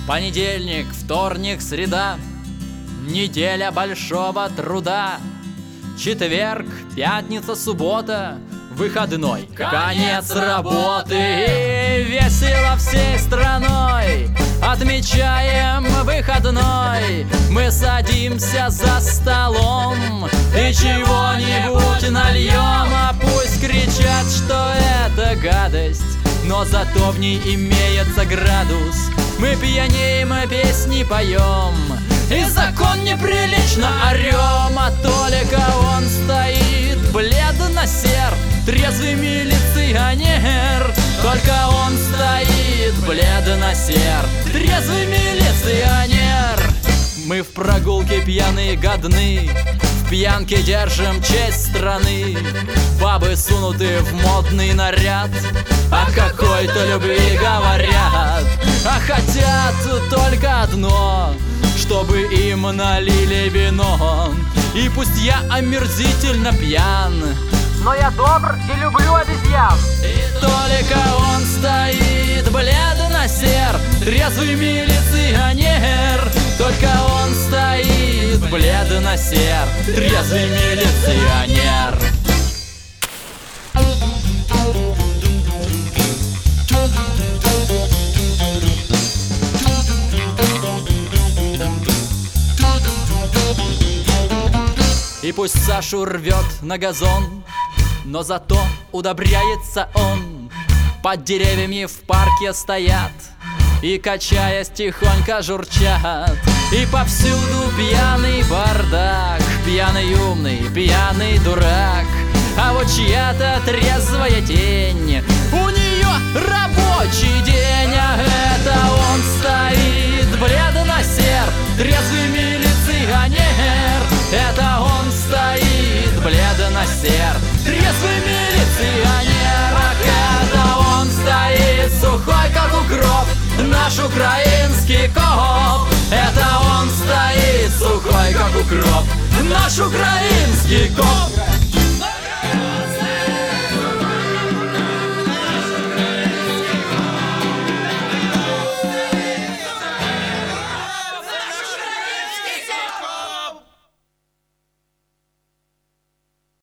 Понедельник, вторник, среда, неделя большого труда. Четверг, пятница, суббота, выходной, конец работы. И весело всей страной отмечаем выходной. Мы садимся за столом и чего-нибудь нальем. А пусть кричат, что это гадость, но зато в ней имеется градус. Мы пьянеем, а песни поем, и закон неприлично орем. А только он стоит бледно-сер, трезвый милиционер. Только он стоит бледно-сер, трезвый милиционер. Мы в прогулке пьяные годны, в пьянке держим честь страны. Бабы сунуты в модный наряд, о какой-то любви говорят, а хотят только одно, чтобы им налили вино. И пусть я омерзительно пьян, но я добр и люблю обезьян. и только он стоит бледно-сер, трезвый милиционер. Только он стоит бледно-сер, трезвый милиционер. И пусть Сашу рвет на газон, но зато удобряется он. Под деревьями в парке стоят и, качаясь, тихонько журчат. И повсюду пьяный бардак, пьяный умный, пьяный дурак. А вот чья-то трезвая тень, у нее рабочий день. А это он стоит бледно-сер, трезвый милиционер. Это он стоит бледно-сер, трезвый милиционер. А это он стоит сухой, как укроп, наш украинский коп. Это он стоит сухой, как укроп, наш украинский коп.